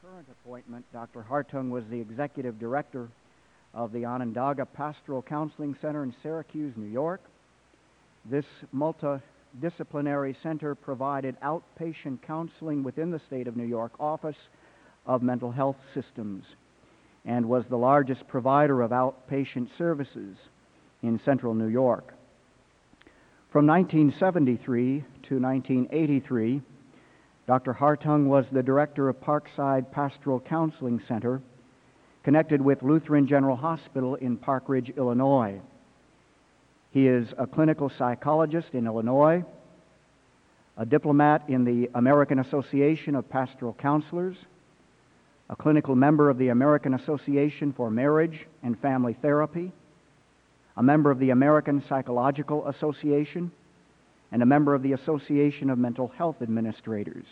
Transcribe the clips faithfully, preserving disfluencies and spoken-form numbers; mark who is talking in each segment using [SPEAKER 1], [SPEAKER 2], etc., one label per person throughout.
[SPEAKER 1] current appointment, Doctor Hartung was the executive director of the Onondaga Pastoral Counseling Center in Syracuse, New York. This multidisciplinary center provided outpatient counseling within the state of New York Office of Mental Health Systems and was the largest provider of outpatient services in central New York. From nineteen seventy-three to nineteen eighty-three, Doctor Hartung was the director of Parkside Pastoral Counseling Center, connected with Lutheran General Hospital in Park Ridge, Illinois. He is a clinical psychologist in Illinois, a diplomat in the American Association of Pastoral Counselors, a clinical member of the American Association for Marriage and Family Therapy, a member of the American Psychological Association, and a member of the Association of Mental Health Administrators.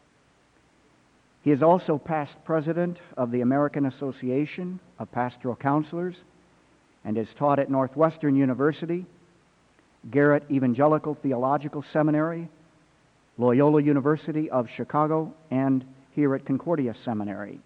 [SPEAKER 1] He is also past president of the American Association of Pastoral Counselors and has taught at Northwestern University, Garrett Evangelical Theological Seminary, Loyola University of Chicago, and here at Concordia Seminary.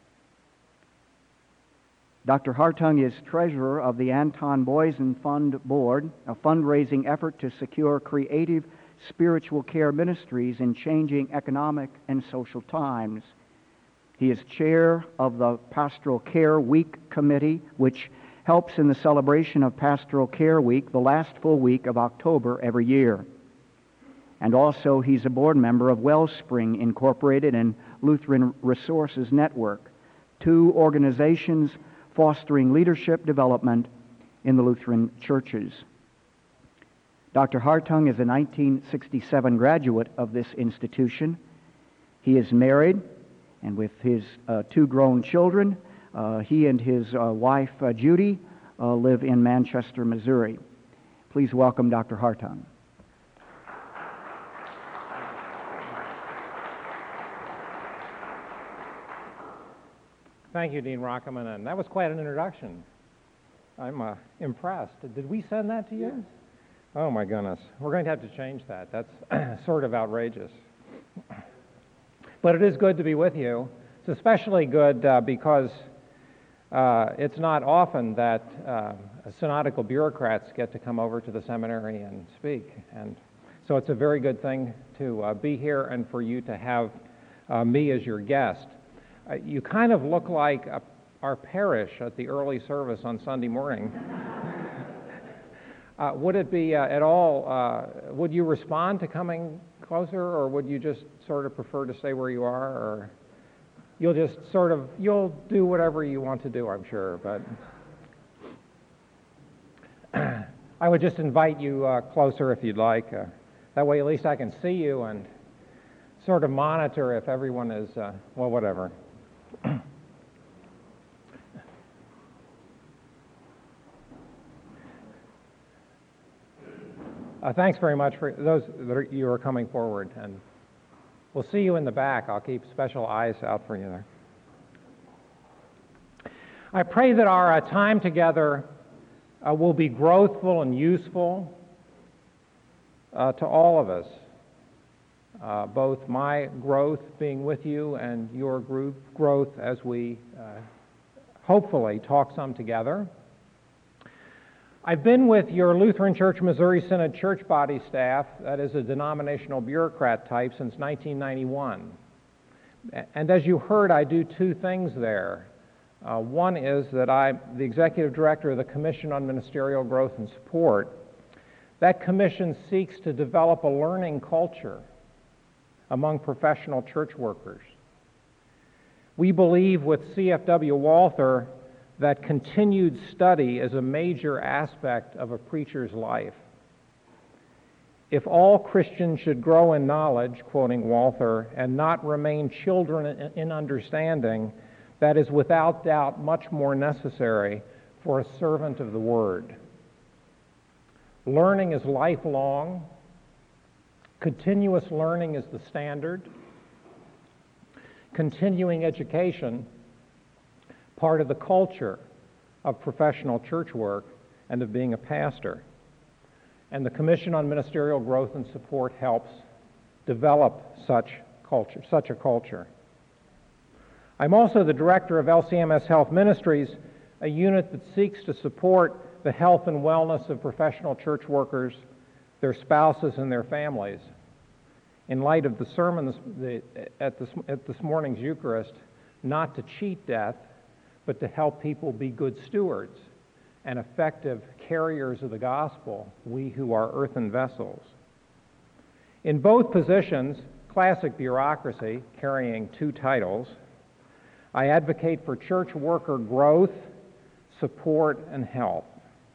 [SPEAKER 1] Doctor Hartung is treasurer of the Anton Boysen Fund Board, a fundraising effort to secure creative spiritual care ministries in changing economic and social times. He is chair of the Pastoral Care Week Committee, which helps in the celebration of Pastoral Care Week, the last full week of October every year. And also he's a board member of Wellspring Incorporated and Lutheran Resources Network, two organizations fostering leadership development in the Lutheran churches. Doctor Hartung is a nineteen sixty-seven graduate of this institution. He is married, and with his uh, two grown children, uh, he and his uh, wife, uh, Judy, uh, live in Manchester, Missouri. Please welcome Doctor Hartung.
[SPEAKER 2] Thank you, Dean Rockeman, and that was quite an introduction. I'm uh, impressed. Did we send that to you? Yes. Oh my goodness. We're going to have to change that. That's sort of outrageous. But it is good to be with you. It's especially good uh, because uh, it's not often that uh, synodical bureaucrats get to come over to the seminary and speak. And so it's a very good thing to uh, be here and for you to have uh, me as your guest. Uh, you kind of look like a, our parish at the early service on Sunday morning. uh, would it be uh, at all, uh, would you respond to coming closer, or would you just sort of prefer to stay where you are, or you'll just sort of, you'll do whatever you want to do, I'm sure, but I would just invite you uh, closer if you'd like. Uh, that way at least I can see you and sort of monitor if everyone is, uh, well, whatever. Uh, thanks very much for those that are, you are coming forward, and we'll see you in the back. I'll keep special eyes out for you there. I pray that our uh, time together uh, will be growthful and useful uh, to all of us, uh, both my growth being with you and your group growth as we uh, hopefully talk some together. I've been with your Lutheran Church Missouri Synod church body staff, that is a denominational bureaucrat type, since nineteen ninety-one. And as you heard, I do two things there. Uh, one is that I'm the executive director of the Commission on Ministerial Growth and Support. That commission seeks to develop a learning culture among professional church workers. We believe with C F W Walther that continued study is a major aspect of a preacher's life. If all Christians should grow in knowledge, quoting Walther, and not remain children in understanding, that is without doubt much more necessary for a servant of the Word. Learning is lifelong. Continuous learning is the standard. Continuing education, part of the culture of professional church work and of being a pastor. And the Commission on Ministerial Growth and Support helps develop such culture, such a culture. I'm also the director of L C M S Health Ministries, a unit that seeks to support the health and wellness of professional church workers, their spouses, and their families. In light of the sermon this, the, at, this, at this morning's Eucharist, not to cheat death, but to help people be good stewards and effective carriers of the gospel, we who are earthen vessels. In both positions, classic bureaucracy, carrying two titles, I advocate for church worker growth, support, and health.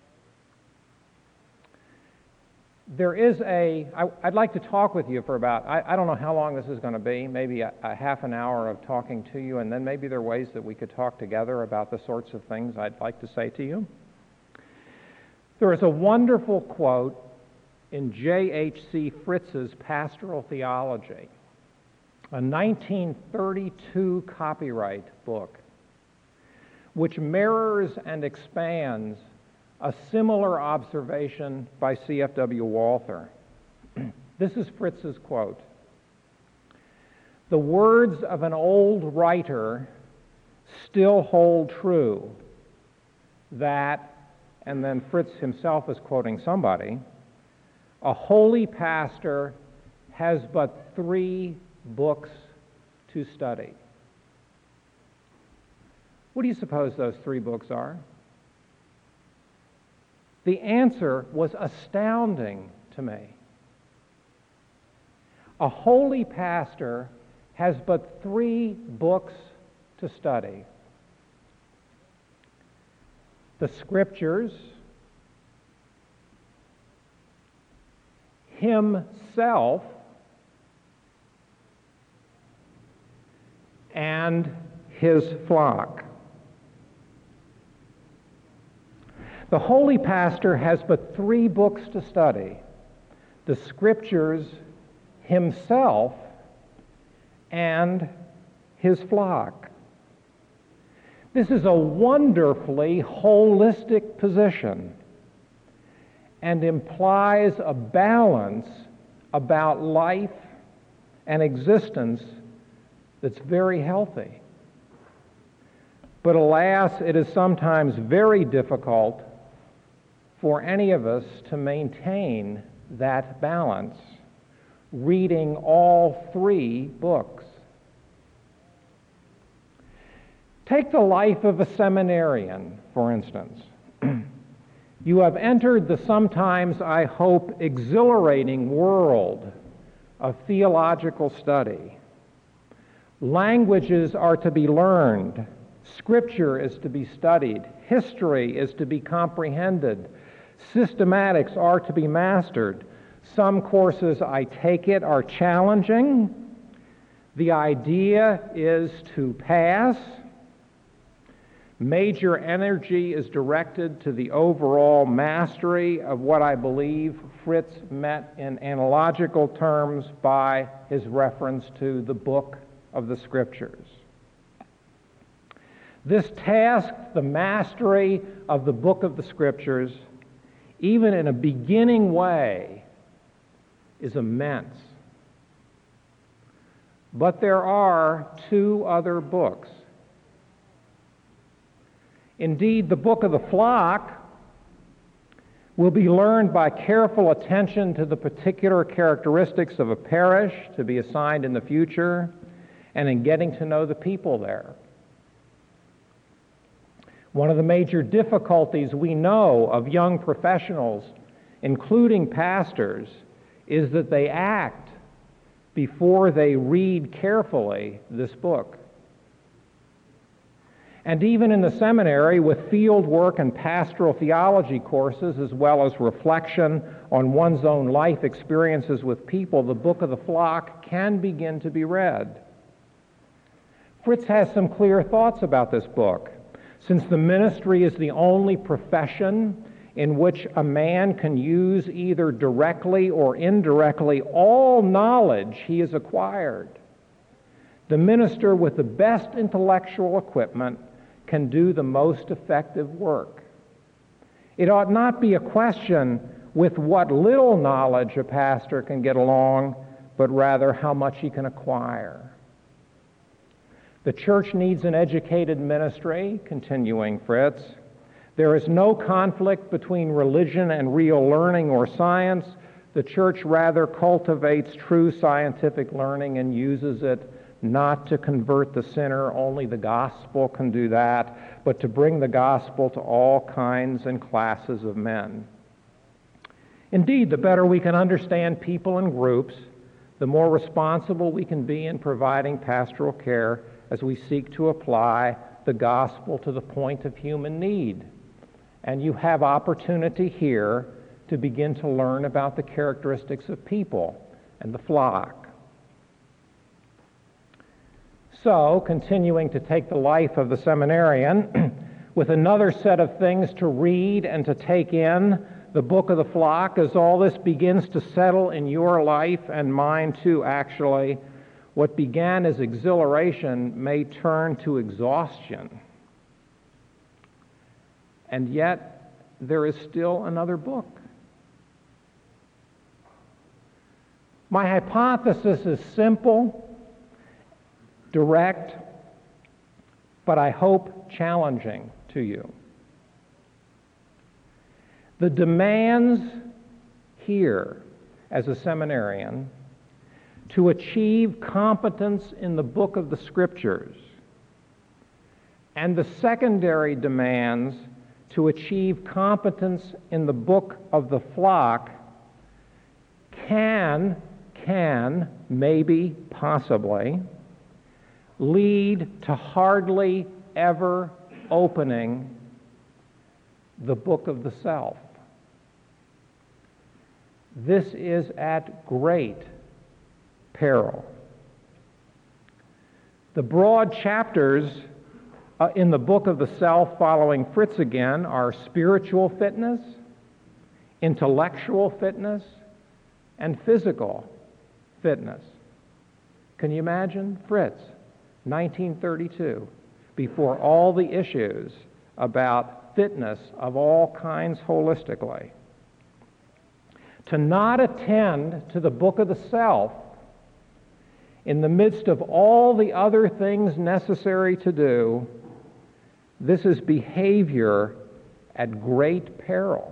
[SPEAKER 2] There is a, I, I'd like to talk with you for about, I, I don't know how long this is going to be, maybe a, a half an hour of talking to you, and then maybe there are ways that we could talk together about the sorts of things I'd like to say to you. There is a wonderful quote in J H C Fritz's Pastoral Theology, a nineteen thirty-two copyright book, which mirrors and expands a similar observation by C F W Walther. This is Fritz's quote: "The words of an old writer still hold true that," and then Fritz himself is quoting somebody, "a holy pastor has but three books to study." What do you suppose those three books are? The answer was astounding to me. A holy pastor has but three books to study: the Scriptures, himself, and his flock. The holy pastor has but three books to study: the Scriptures, himself, and his flock. This is a wonderfully holistic position and implies a balance about life and existence that's very healthy. But alas, it is sometimes very difficult for any of us to maintain that balance, reading all three books. Take the life of a seminarian, for instance. You have entered the sometimes, I hope, exhilarating world of theological study. Languages are to be learned. Scripture is to be studied. History is to be comprehended. Systematics are to be mastered. Some courses, I take it, are challenging. The idea is to pass. Major energy is directed to the overall mastery of what I believe Fritz meant in analogical terms by his reference to the book of the Scriptures. This task, the mastery of the book of the Scriptures, even in a beginning way, is immense. But there are two other books. Indeed, the book of the flock will be learned by careful attention to the particular characteristics of a parish to be assigned in the future, and in getting to know the people there. One of the major difficulties we know of young professionals, including pastors, is that they act before they read carefully this book. And even in the seminary, with field work and pastoral theology courses, as well as reflection on one's own life experiences with people, the book of the flock can begin to be read. Fritz has some clear thoughts about this book. Since the ministry is the only profession in which a man can use either directly or indirectly all knowledge he has acquired, the minister with the best intellectual equipment can do the most effective work. It ought not be a question with what little knowledge a pastor can get along, but rather how much he can acquire. The church needs an educated ministry, continuing Fritz. There is no conflict between religion and real learning or science. The church rather cultivates true scientific learning and uses it not to convert the sinner, only the gospel can do that, but to bring the gospel to all kinds and classes of men. Indeed, the better we can understand people and groups, the more responsible we can be in providing pastoral care as we seek to apply the gospel to the point of human need. And you have opportunity here to begin to learn about the characteristics of people and the flock. So, continuing to take the life of the seminarian, with another set of things to read and to take in, the book of the flock, as all this begins to settle in your life and mine too, actually, what began as exhilaration may turn to exhaustion. And yet, there is still another book. My hypothesis is simple, direct, but I hope challenging to you. The demands here as a seminarian to achieve competence in the book of the Scriptures and the secondary demands to achieve competence in the book of the flock can, can, maybe, possibly, lead to hardly ever opening the book of the self. This is at great peril. The broad chapters uh, in the book of the self following Fritz again are spiritual fitness, intellectual fitness, and physical fitness. Can you imagine Fritz, nineteen thirty-two, before all the issues about fitness of all kinds holistically? To not attend to the book of the self in the midst of all the other things necessary to do, this is behavior at great peril.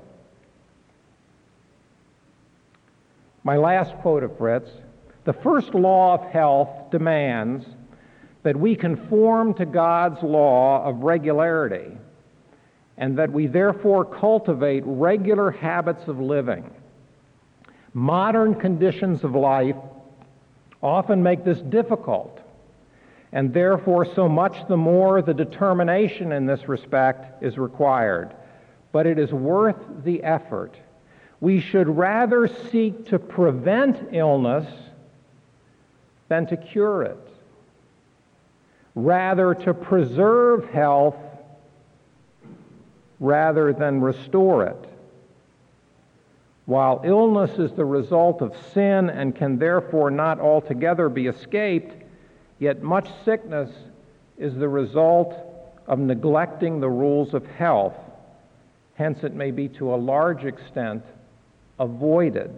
[SPEAKER 2] My last quote of Fritz: the first law of health demands that we conform to God's law of regularity, and that we therefore cultivate regular habits of living. Modern conditions of life often make this difficult, and therefore so much the more the determination in this respect is required. But it is worth the effort. We should rather seek to prevent illness than to cure it, rather to preserve health rather than restore it. While illness is the result of sin and can therefore not altogether be escaped, yet much sickness is the result of neglecting the rules of health. Hence, it may be to a large extent avoided.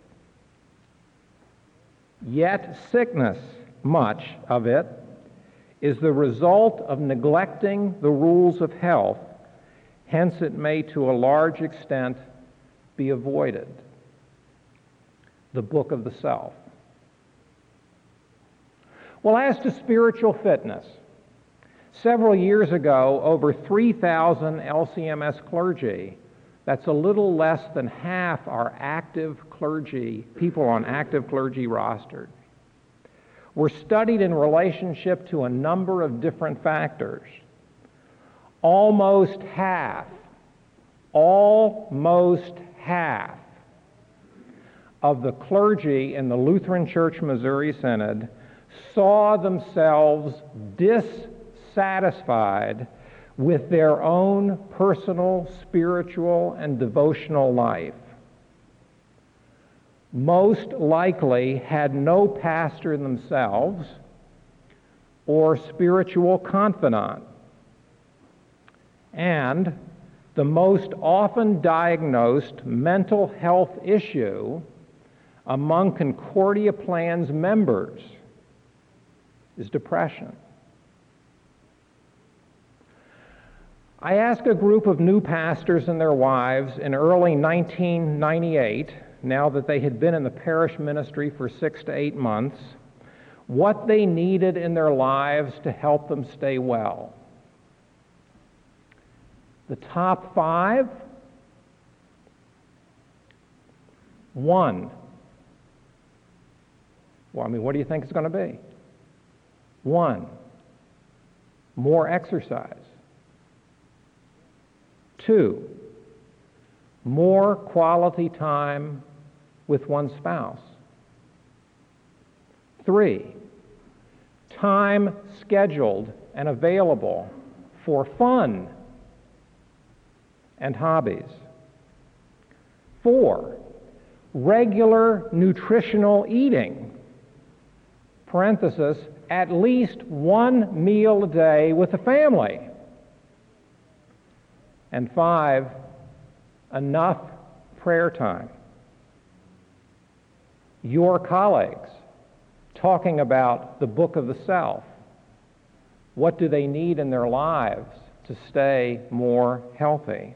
[SPEAKER 2] Yet sickness, much of it, is the result of neglecting the rules of health. Hence, it may to a large extent be avoided. The book of the self. Well, as to spiritual fitness, several years ago, over three thousand L C M S clergy, that's a little less than half our active clergy, people on active clergy rostered, were studied in relationship to a number of different factors. Almost half, almost half of the clergy in the Lutheran Church Missouri Synod saw themselves dissatisfied with their own personal, spiritual, and devotional life. Most likely had no pastor themselves or spiritual confidant. And the most often diagnosed mental health issue among Concordia Plan's members is depression. I asked a group of new pastors and their wives in early nineteen ninety-eight, now that they had been in the parish ministry for six to eight months, what they needed in their lives to help them stay well. The top five: one. Well, I mean, what do you think it's going to be? One, more exercise. Two, more quality time with one's spouse. Three, time scheduled and available for fun and hobbies. Four, regular nutritional eating, parenthesis, at least one meal a day with the family. And five, enough prayer time. Your colleagues talking about the book of the self. What do they need in their lives to stay more healthy?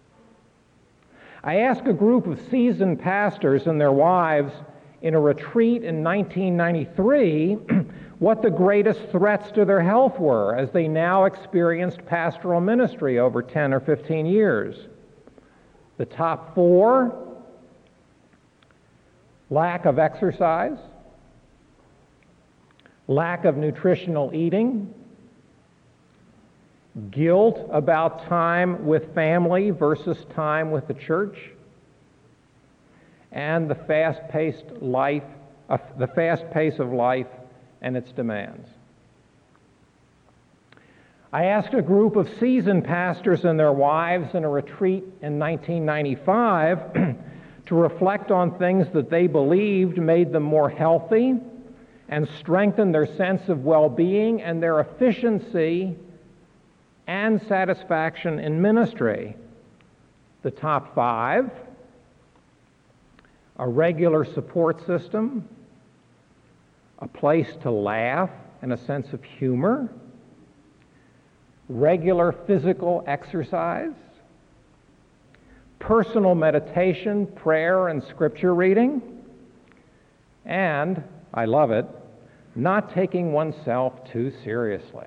[SPEAKER 2] I asked a group of seasoned pastors and their wives in a retreat in nineteen ninety-three what the greatest threats to their health were as they now experienced pastoral ministry over ten or fifteen years. The top four: lack of exercise, lack of nutritional eating, guilt about time with family versus time with the church, and the fast-paced life, uh, the fast pace of life and its demands. I asked a group of seasoned pastors and their wives in a retreat in nineteen ninety-five to reflect on things that they believed made them more healthy and strengthened their sense of well-being and their efficiency and satisfaction in ministry. The top five: a regular support system, a place to laugh and a sense of humor, regular physical exercise, personal meditation, prayer, and scripture reading, and, I love it, not taking oneself too seriously.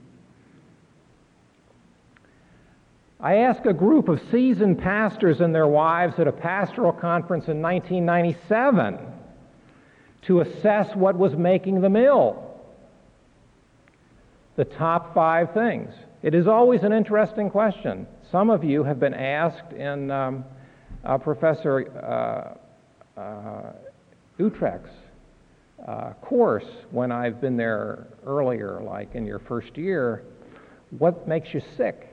[SPEAKER 2] I asked a group of seasoned pastors and their wives at a pastoral conference in nineteen ninety-seven to assess what was making them ill. The top five things. It is always an interesting question. Some of you have been asked in um, uh, Professor uh, uh, Utrecht's uh, course when I've been there earlier, like in your first year, what makes you sick?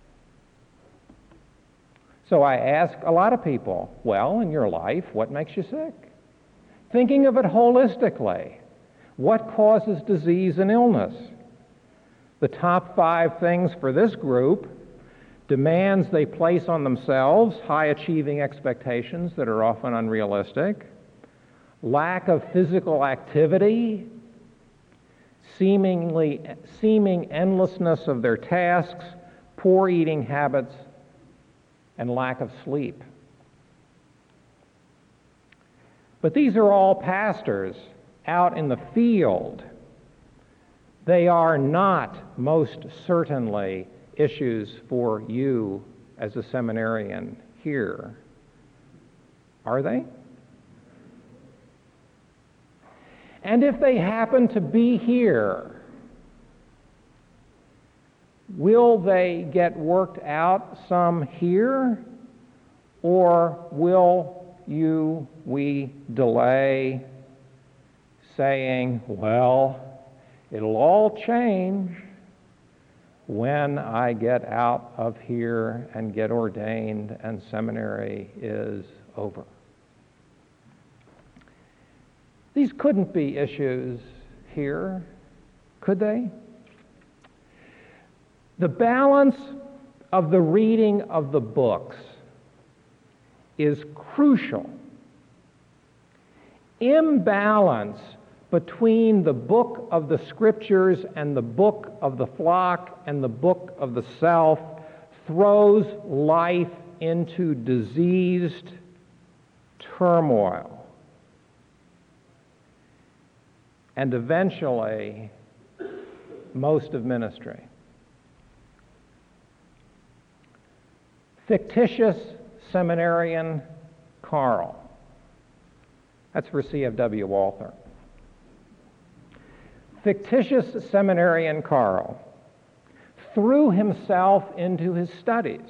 [SPEAKER 2] So I ask a lot of people, well, in your life, what makes you sick? Thinking of it holistically, what causes disease and illness? The top five things for this group: demands they place on themselves, high-achieving expectations that are often unrealistic, lack of physical activity, seemingly seeming endlessness of their tasks, poor eating habits, and lack of sleep. But these are all pastors out in the field. They are not, most certainly, issues for you as a seminarian here. Are they? And if they happen to be here, will they get worked out some here, or will you, we delay, saying, well, it'll all change when I get out of here and get ordained and seminary is over? These couldn't be issues here, could they? The balance of the reading of the books is crucial. Imbalance between the book of the scriptures and the book of the flock and the book of the self throws life into diseased turmoil, and eventually most of ministry. Fictitious seminarian Carl. That's for C F W Walther. Fictitious seminarian Carl threw himself into his studies,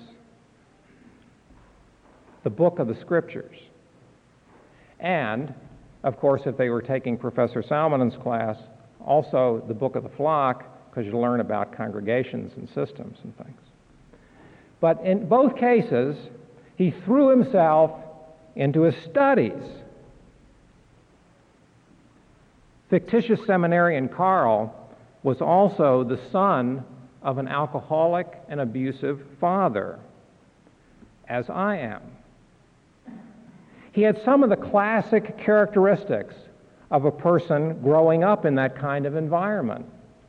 [SPEAKER 2] the book of the Scriptures. And, of course, if they were taking Professor Salmonen's class, also the book of the flock, because you learn about congregations and systems and things. But in both cases, he threw himself into his studies. Fictitious seminarian Carl was also the son of an alcoholic and abusive father, as I am. He had some of the classic characteristics of a person growing up in that kind of environment.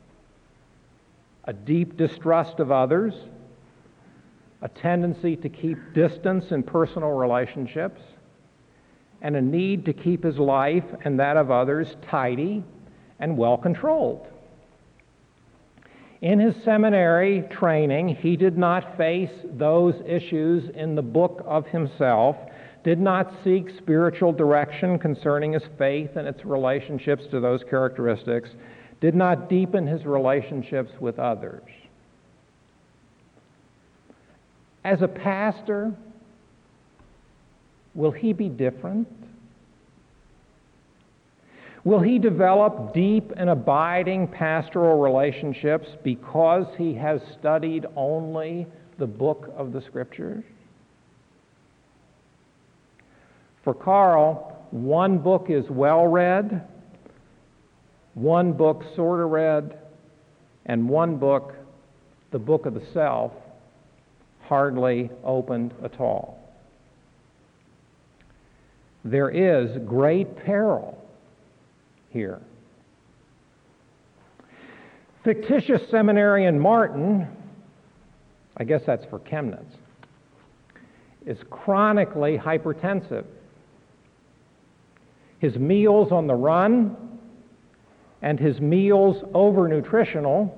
[SPEAKER 2] A deep distrust of others, a tendency to keep distance in personal relationships, and a need to keep his life and that of others tidy and well controlled. In his seminary training, he did not face those issues in the book of himself, did not seek spiritual direction concerning his faith and its relationships to those characteristics, did not deepen his relationships with others. As a pastor, will he be different? Will he develop deep and abiding pastoral relationships because he has studied only the book of the Scriptures? For Carl, one book is well read, one book sort of read, and one book, the book of the self, hardly opened at all. There is great peril here. Fictitious seminarian Martin, I guess that's for Chemnitz, is chronically hypertensive. His meals on the run and his meals over-nutritional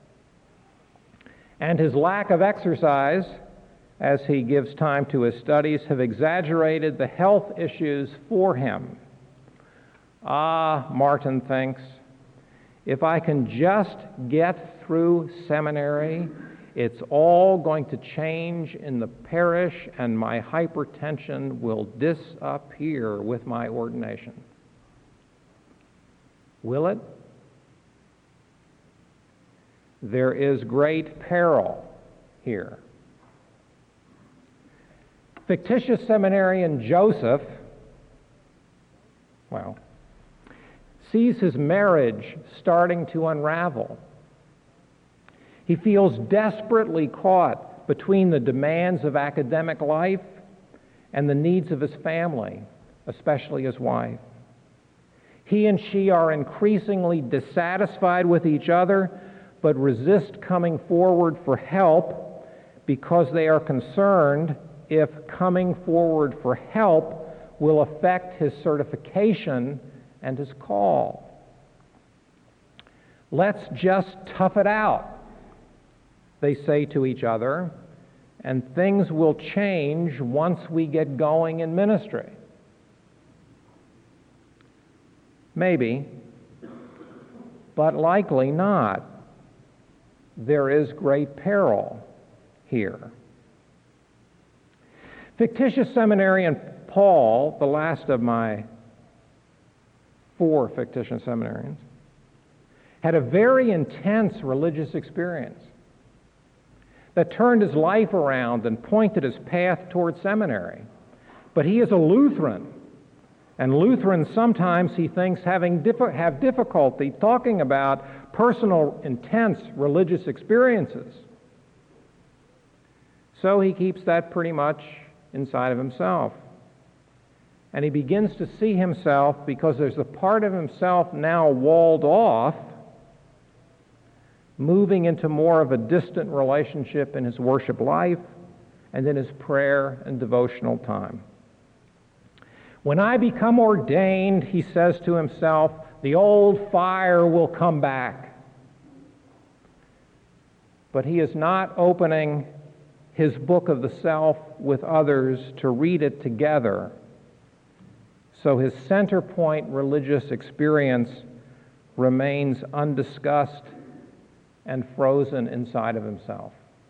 [SPEAKER 2] and his lack of exercise as he gives time to his studies have exaggerated the health issues for him. Ah, Martin thinks, if I can just get through seminary, it's all going to change in the parish and my hypertension will disappear with my ordination. Will it? There is great peril here. Fictitious seminarian Joseph, well, sees his marriage starting to unravel. He feels desperately caught between the demands of academic life and the needs of his family, especially his wife. He and she are increasingly dissatisfied with each other, but resist coming forward for help because they are concerned if coming forward for help will affect his certification and his call. Let's just tough it out, they say to each other, and things will change once we get going in ministry. Maybe, but likely not. There is great peril here. Fictitious seminarian Paul, the last of my four fictitious seminarians, had a very intense religious experience that turned his life around and pointed his path toward seminary. But he is a Lutheran, and Lutherans sometimes, he thinks, having diffi- have difficulty talking about personal, intense religious experiences. So he keeps that pretty much inside of himself. And he begins to see himself, because there's a part of himself now walled off, moving into more of a distant relationship in his worship life and in his prayer and devotional time. When I become ordained, he says to himself, the old fire will come back. But he is not opening his book of the self with others to read it together. So his center point religious experience remains undiscussed and frozen inside of himself.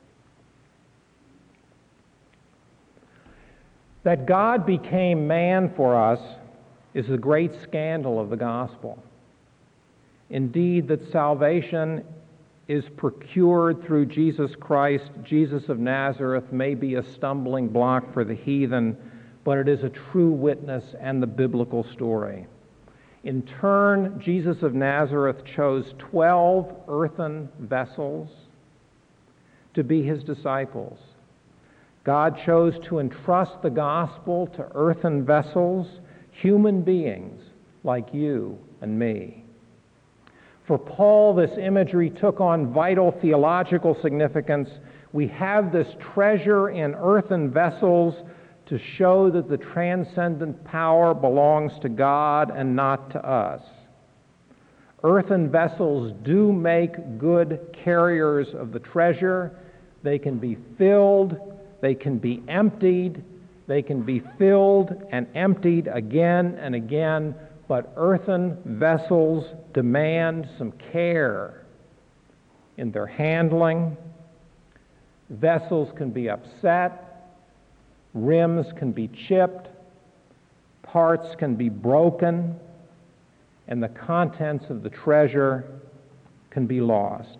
[SPEAKER 2] That God became man for us is the great scandal of the gospel. Indeed, that salvation is procured through Jesus Christ, Jesus of Nazareth, may be a stumbling block for the heathen, but it is a true witness and the biblical story. In turn, Jesus of Nazareth chose twelve earthen vessels to be his disciples. God chose to entrust the gospel to earthen vessels, human beings like you and me. For Paul, this imagery took on vital theological significance. We have this treasure in earthen vessels to show that the transcendent power belongs to God and not to us. Earthen vessels do make good carriers of the treasure. They can be filled, they can be emptied, they can be filled and emptied again and again, but earthen vessels demand some care in their handling. Vessels can be upset, rims can be chipped, parts can be broken, and the contents of the treasure can be lost.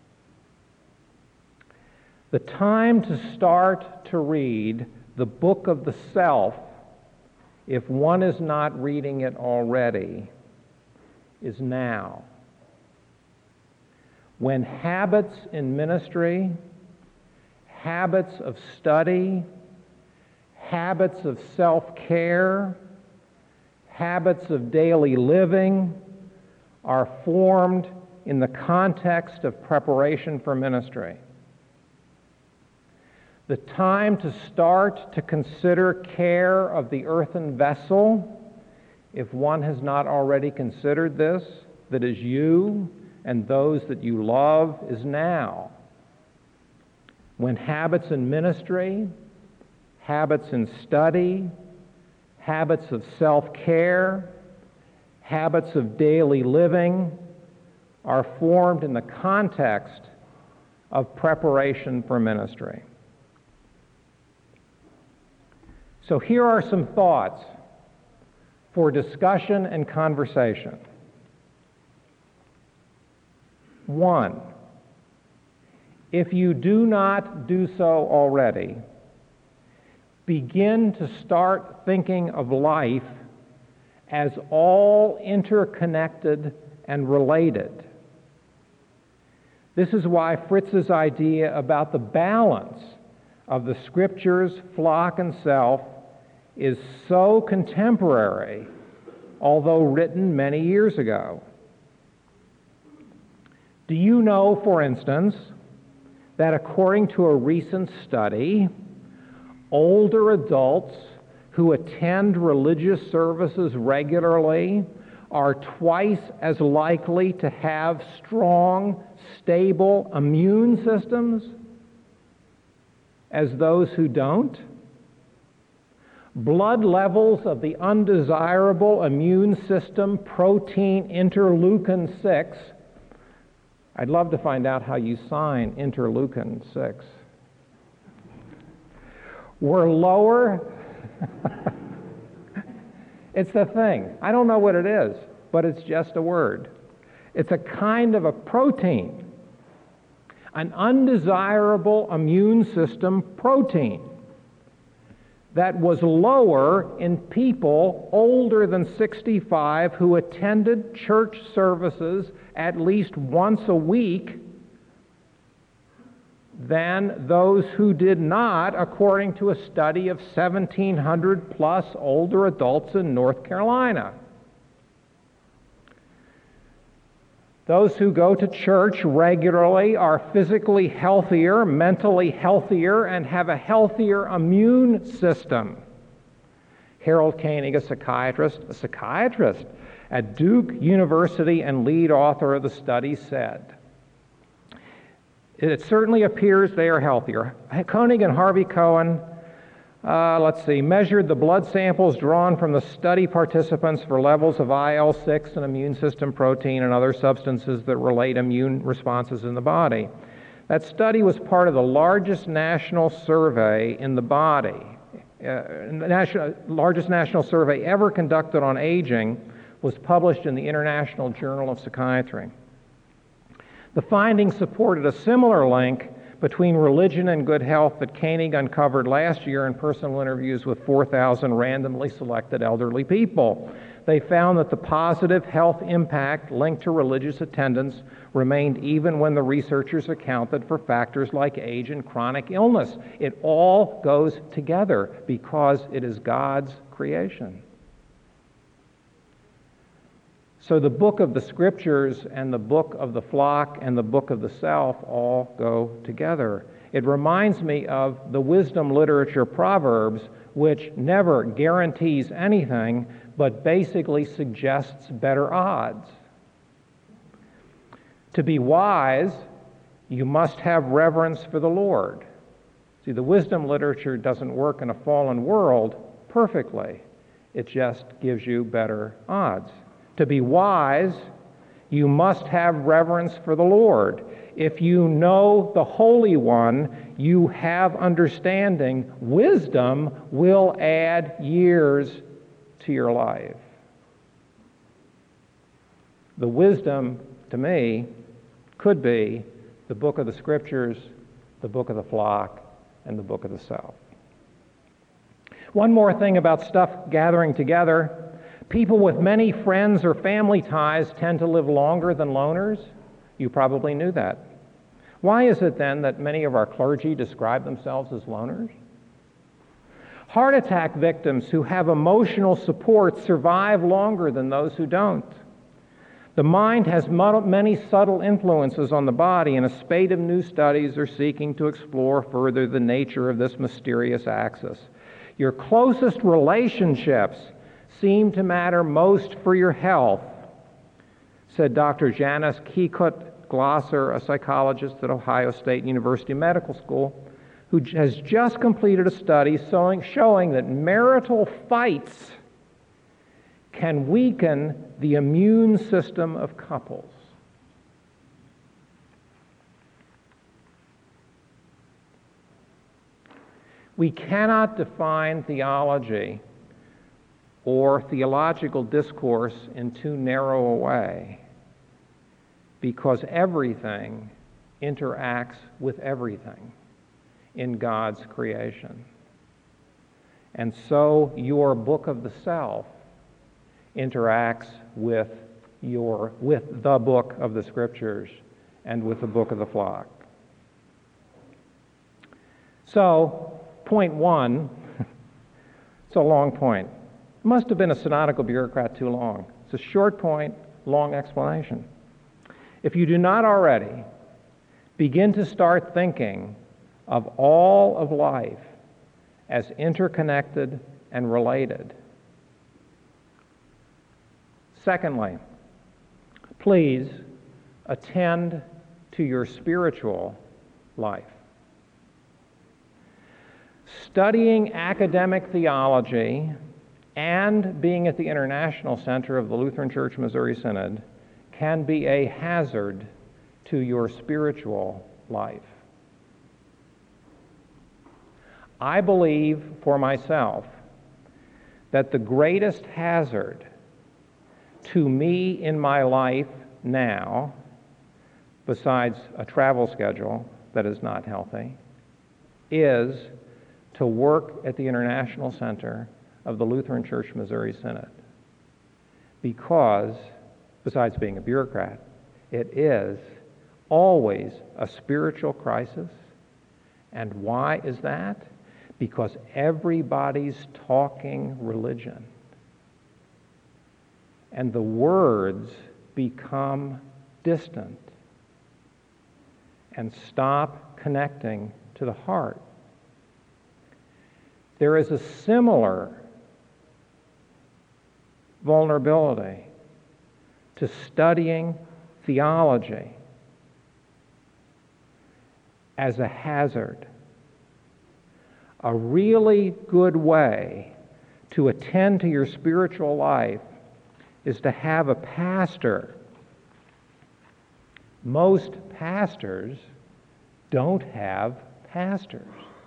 [SPEAKER 2] The time to start to read the book of the self, if one is not reading it already, is now. When habits in ministry, habits of study, habits of self-care, habits of daily living are formed in the context of preparation for ministry. The time to start to consider care of the earthen vessel, if one has not already considered this, that is you and those that you love, is now. When habits in ministry, habits in study, habits of self-care, habits of daily living are formed in the context of preparation for ministry. So here are some thoughts for discussion and conversation. One, if you do not do so already, begin to start thinking of life as all interconnected and related. This is why Fritz's idea about the balance of the scriptures, flock, and self is so contemporary, although written many years ago. Do you know, for instance, that according to a recent study, older adults who attend religious services regularly are twice as likely to have strong, stable immune systems as those who don't? Blood levels of the undesirable immune system protein interleukin six, I'd love to find out how you sign interleukin six, were lower. It's a thing. I don't know what it is, but it's just a word. It's a kind of a protein, an undesirable immune system protein that was lower in people older than sixty-five who attended church services at least once a week than those who did not, according to a study of seventeen hundred plus older adults in North Carolina. Those who go to church regularly are physically healthier, mentally healthier, and have a healthier immune system. Harold Koenig, a psychiatrist, a psychiatrist at Duke University and lead author of the study, said, "It certainly appears they are healthier." Koenig and Harvey Cohen, uh, let's see, measured the blood samples drawn from the study participants for levels of I L six, an immune system protein, and other substances that relate immune responses in the body. That study was part of the largest national survey in the body. Uh, the national, largest national survey ever conducted on aging was published in the International Journal of Psychiatry. The findings supported a similar link between religion and good health that Koenig uncovered last year in personal interviews with four thousand randomly selected elderly people. They found that the positive health impact linked to religious attendance remained even when the researchers accounted for factors like age and chronic illness. It all goes together because it is God's creation. So the book of the Scriptures and the book of the flock and the book of the self all go together. It reminds me of the wisdom literature Proverbs, which never guarantees anything, but basically suggests better odds. To be wise, you must have reverence for the Lord. See, the wisdom literature doesn't work in a fallen world perfectly. It just gives you better odds. To be wise, you must have reverence for the Lord. If you know the Holy One, you have understanding. Wisdom will add years to your life. The wisdom, to me, could be the book of the Scriptures, the book of the flock, and the book of the self. One more thing about stuff gathering together. People with many friends or family ties tend to live longer than loners. You probably knew that. Why is it then that many of our clergy describe themselves as loners? Heart attack victims who have emotional support survive longer than those who don't. The mind has many subtle influences on the body, and a spate of new studies are seeking to explore further the nature of this mysterious axis. Your closest relationships seem to matter most for your health, said Doctor Janice Kekut-Glosser, a psychologist at Ohio State University Medical School, who has just completed a study showing, showing that marital fights can weaken the immune system of couples. We cannot define theology or theological discourse in too narrow a way, because everything interacts with everything in God's creation. And so your book of the self interacts with your with the book of the Scriptures and with the book of the flock. So, point one, it's a long point. It must have been a synodical bureaucrat too long. It's a short point, long explanation. If you do not already, begin to start thinking of all of life as interconnected and related. Secondly, please attend to your spiritual life. Studying academic theology and being at the International Center of the Lutheran Church Missouri Synod can be a hazard to your spiritual life. I believe for myself that the greatest hazard to me in my life now, besides a travel schedule that is not healthy, is to work at the International Center of the Lutheran Church Missouri Synod. Because, besides being a bureaucrat, it is always a spiritual crisis. And why is that? Because everybody's talking religion. And the words become distant and stop connecting to the heart. There is a similar vulnerability to studying theology as a hazard. A really good way to attend to your spiritual life is to have a pastor. Most pastors don't have pastors.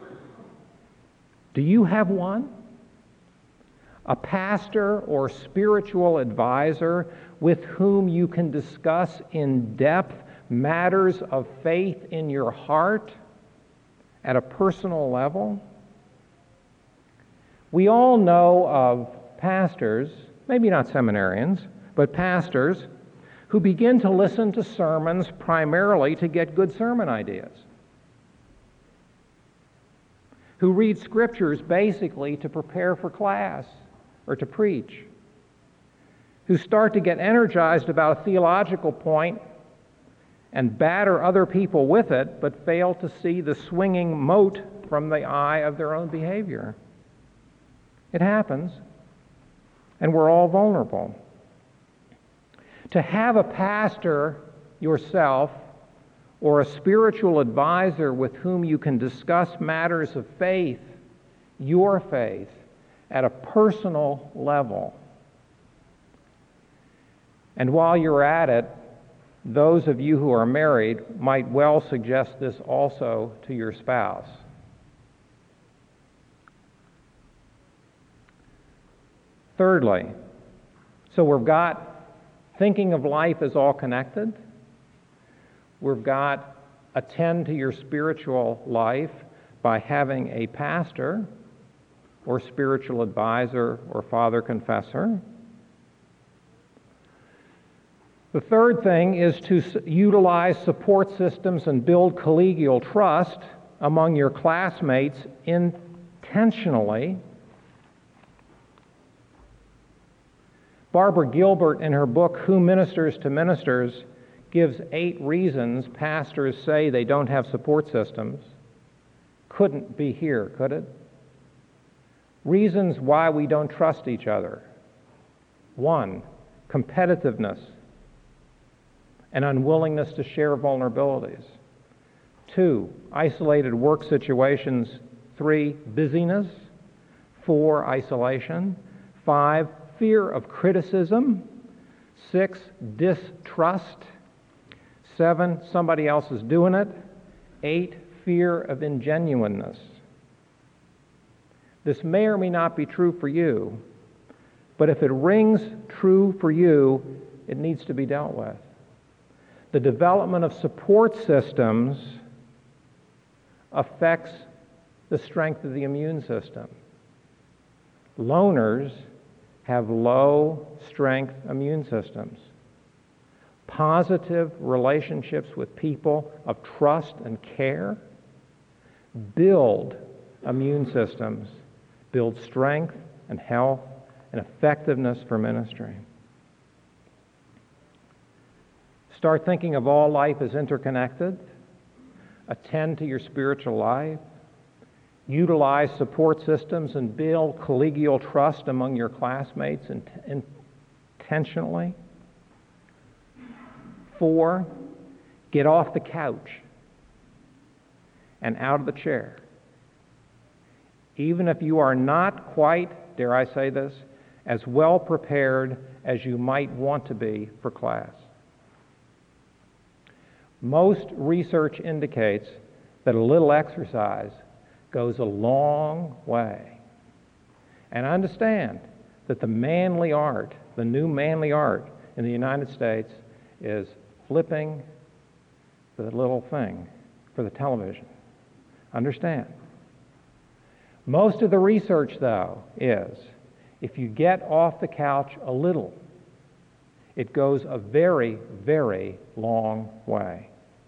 [SPEAKER 2] Do you have one? A pastor or spiritual advisor with whom you can discuss in depth matters of faith in your heart at a personal level? We all know of pastors, maybe not seminarians, but pastors who begin to listen to sermons primarily to get good sermon ideas, who read scriptures basically to prepare for class or to preach, who start to get energized about a theological point and batter other people with it, but fail to see the swinging mote from the eye of their own behavior. It happens, and we're all vulnerable. To have a pastor yourself or a spiritual advisor with whom you can discuss matters of faith, your faith, at a personal level. And while you're at it, those of you who are married might well suggest this also to your spouse. Thirdly, so we've got thinking of life as all connected. We've got attend to your spiritual life by having a pastor or spiritual advisor or father confessor. The third thing is to s- utilize support systems and build collegial trust among your classmates intentionally. Barbara Gilbert, in her book, Who Ministers to Ministers, gives eight reasons pastors say they don't have support systems. Couldn't be here, could it? Reasons why we don't trust each other. One, competitiveness and unwillingness to share vulnerabilities. Two, isolated work situations. Three, busyness. Four, isolation. Five, fear of criticism. Six, distrust. Seven, somebody else is doing it. Eight, fear of ingenuineness. This may or may not be true for you, but if it rings true for you, it needs to be dealt with. The development of support systems affects the strength of the immune system. Loners have low strength immune systems. Positive relationships with people of trust and care build immune systems, build strength and health and effectiveness for ministry. Start thinking of all life as interconnected. Attend to your spiritual life. Utilize support systems and build collegial trust among your classmates in- intentionally. Four, get off the couch and out of the chair. Even if you are not quite, dare I say this, as well prepared as you might want to be for class. Most research indicates that a little exercise goes a long way. And I understand that the manly art, the new manly art in the United States is flipping the little thing for the television. Understand. Most of the research, though, is if you get off the couch a little, it goes a very, very long way.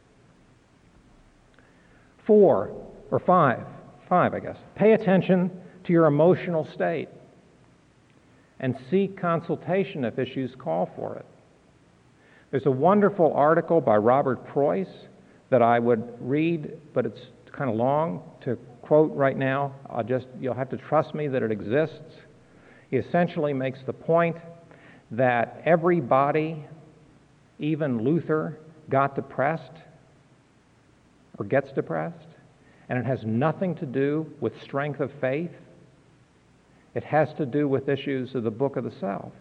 [SPEAKER 2] Four, or five, five, I guess. Pay attention to your emotional state and seek consultation if issues call for it. There's a wonderful article by Robert Preuss that I would read, but it's kind of long to quote right now. I'll just, you'll have to trust me that it exists. He essentially makes the point that everybody, even Luther, got depressed or gets depressed, and it has nothing to do with strength of faith. It has to do with issues of the book of the self.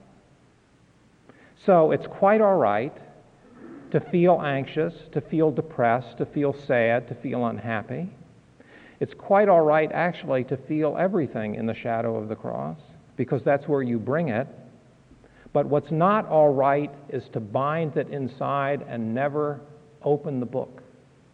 [SPEAKER 2] So it's quite all right to feel anxious, to feel depressed, to feel sad, to feel unhappy. It's quite all right, actually, to feel everything in the shadow of the cross, because that's where you bring it. But what's not all right is to bind it inside and never open the book.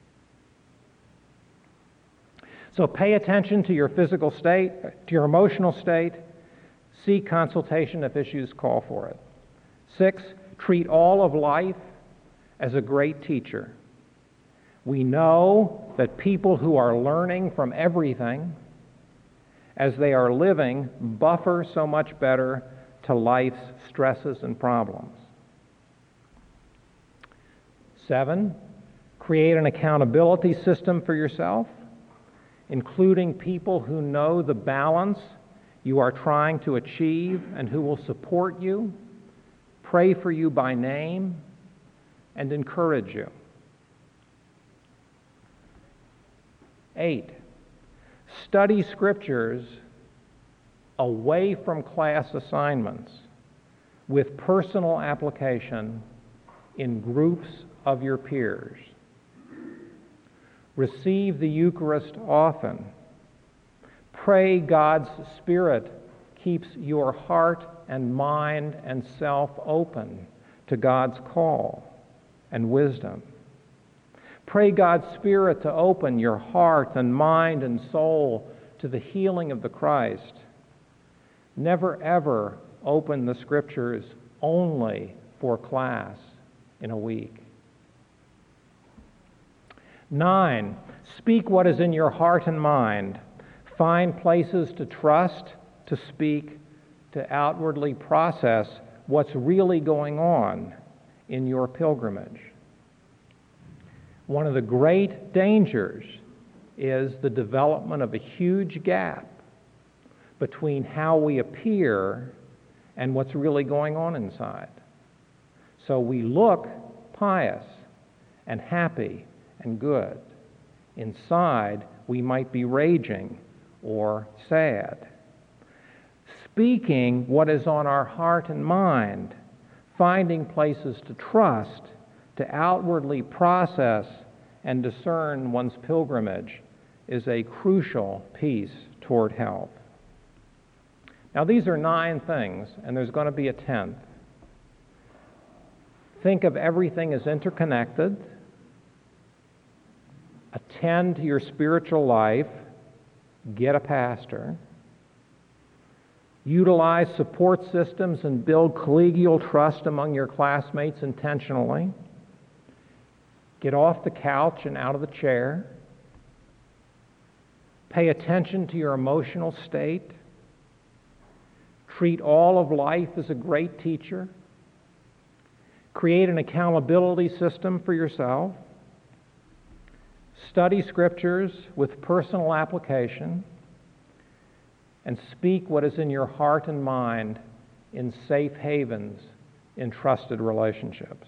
[SPEAKER 2] So pay attention to your physical state, to your emotional state. Seek consultation if issues call for it. Six, treat all of life as a great teacher. We know that people who are learning from everything as they are living buffer so much better to life's stresses and problems. Seven, create an accountability system for yourself, including people who know the balance you are trying to achieve and who will support you, pray for you by name, and encourage you. Eight, study scriptures away from class assignments with personal application in groups of your peers. Receive the Eucharist often. Pray God's Spirit keeps your heart and mind and self open to God's call and wisdom. Pray God's Spirit to open your heart and mind and soul to the healing of the Christ. Never ever open the Scriptures only for class in a week. Nine, speak what is in your heart and mind. Find places to trust, to speak, to outwardly process what's really going on in your pilgrimage. One of the great dangers is the development of a huge gap between how we appear and what's really going on inside. So we look pious and happy and good. Inside, we might be raging or sad. Speaking what is on our heart and mind, finding places to trust, to outwardly process and discern one's pilgrimage is a crucial piece toward health. Now, these are nine things, and there's going to be a tenth. Think of everything as interconnected. Attend to your spiritual life. Get a pastor. Utilize support systems and build collegial trust among your classmates intentionally. Get off the couch and out of the chair. Pay attention to your emotional state. Treat all of life as a great teacher. Create an accountability system for yourself. Study scriptures with personal application. And speak what is in your heart and mind in safe havens, in trusted relationships.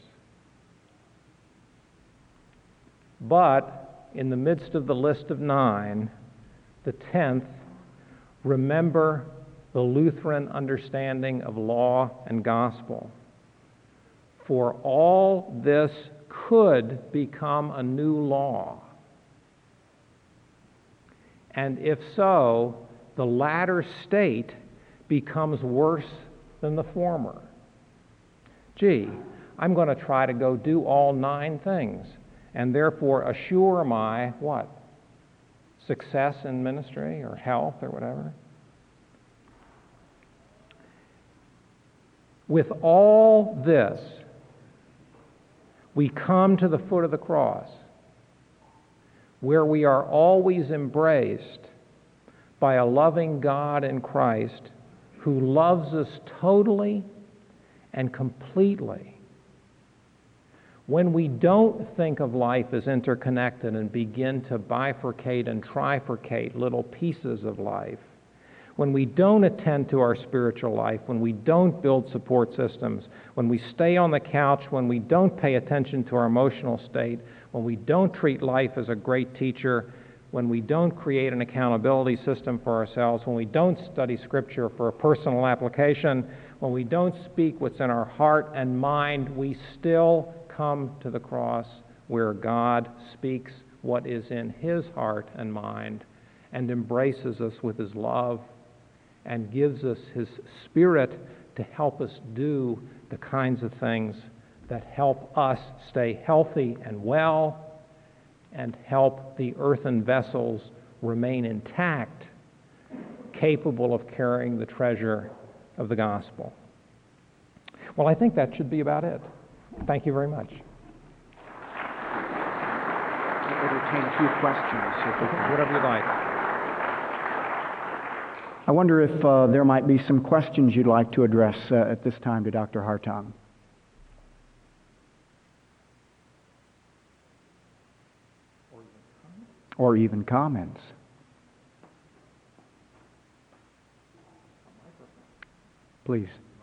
[SPEAKER 2] But in the midst of the list of nine, the tenth, remember the Lutheran understanding of law and gospel. For all this could become a new law. And if so, the latter state becomes worse than the former. Gee, I'm going to try to go do all nine things, and therefore assure my, what? Success in ministry or health or whatever. With all this, we come to the foot of the cross, where we are always embraced by a loving God in Christ who loves us totally and completely when we don't think of life as interconnected and begin to bifurcate and trifurcate little pieces of life, when we don't attend to our spiritual life, when we don't build support systems, when we stay on the couch, when we don't pay attention to our emotional state, when we don't treat life as a great teacher, when we don't create an accountability system for ourselves, when we don't study Scripture for a personal application, when we don't speak what's in our heart and mind, we still come to the cross where God speaks what is in His heart and mind and embraces us with His love and gives us His Spirit to help us do the kinds of things that help us stay healthy and well and help the earthen vessels remain intact, capable of carrying the treasure of the gospel. Well, I think that should be about it. Thank you very much.
[SPEAKER 1] I'll entertain a few questions.
[SPEAKER 2] Whatever you like.
[SPEAKER 1] I wonder if uh, there might be some questions you'd like to address uh, at this time to Doctor Hartung. Or even comments. Please.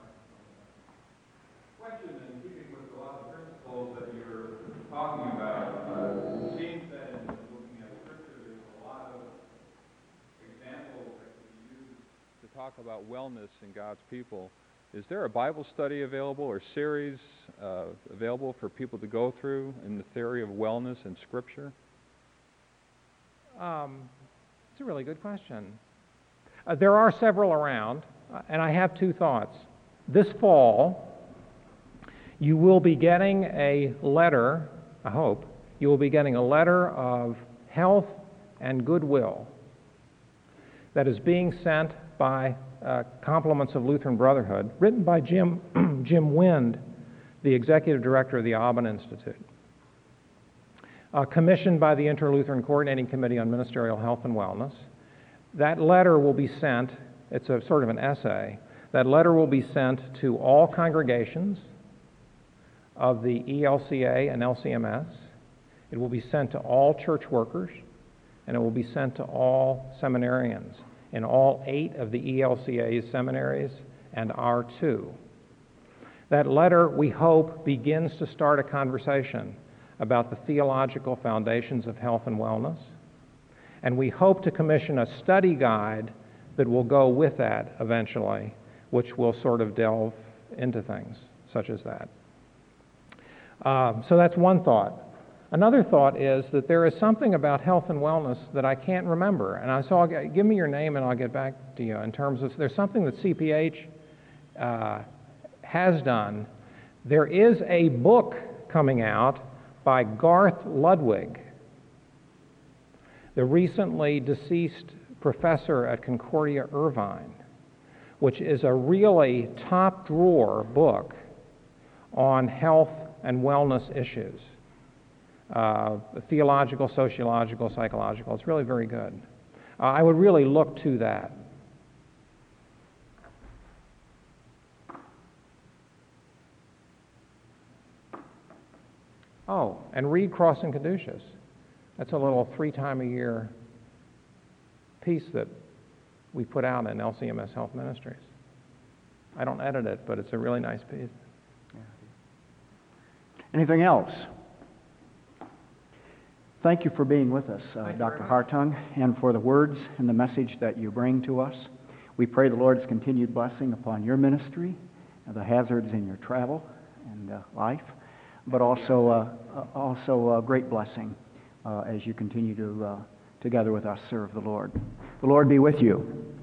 [SPEAKER 3] Question in keeping with a lot of the principles that you're talking about. Uh, it seems that in looking at Scripture, there's a lot of examples that can be used to talk about wellness in God's people. Is there a Bible study available or series uh, available for people to go through in the theory of wellness in Scripture?
[SPEAKER 2] Um, it's a really good question. Uh, there are several around, uh, and I have two thoughts. This fall, you will be getting a letter, I hope, you will be getting a letter of health and goodwill that is being sent by uh, Compliments of Lutheran Brotherhood, written by Jim, Jim Wind, the executive director of the Aubin Institute. Uh, commissioned by the Inter-Lutheran Coordinating Committee on Ministerial Health and Wellness. That letter will be sent, it's a sort of an essay, that letter will be sent to all congregations of the E L C A and L C M S. It will be sent to all church workers, and it will be sent to all seminarians in all eight of the E L C A's seminaries and our two. That letter, we hope, begins to start a conversation about the theological foundations of health and wellness. And we hope to commission a study guide that will go with that eventually, which will sort of delve into things such as that. Um, so that's one thought. Another thought is that there is something about health and wellness that I can't remember. And I so I'll get, give me your name and I'll get back to you in terms of, there's something that C P H uh, has done. There is a book coming out by Garth Ludwig, the recently deceased professor at Concordia Irvine, which is a really top-drawer book on health and wellness issues, uh, theological, sociological, psychological. It's really very good. Uh, I would really look to that. Oh, and read Cross and Caduceus. That's a little three-time-a-year piece that we put out in L C M S Health Ministries. I don't edit it, but it's a really nice piece.
[SPEAKER 1] Anything else? Thank you for being with us, uh, Doctor Hartung, and for the words and the message that you bring to us. We pray the Lord's continued blessing upon your ministry, and the hazards in your travel and uh, life, but also uh, also a great blessing uh, as you continue to, uh, together with us, serve the Lord. The Lord be with you.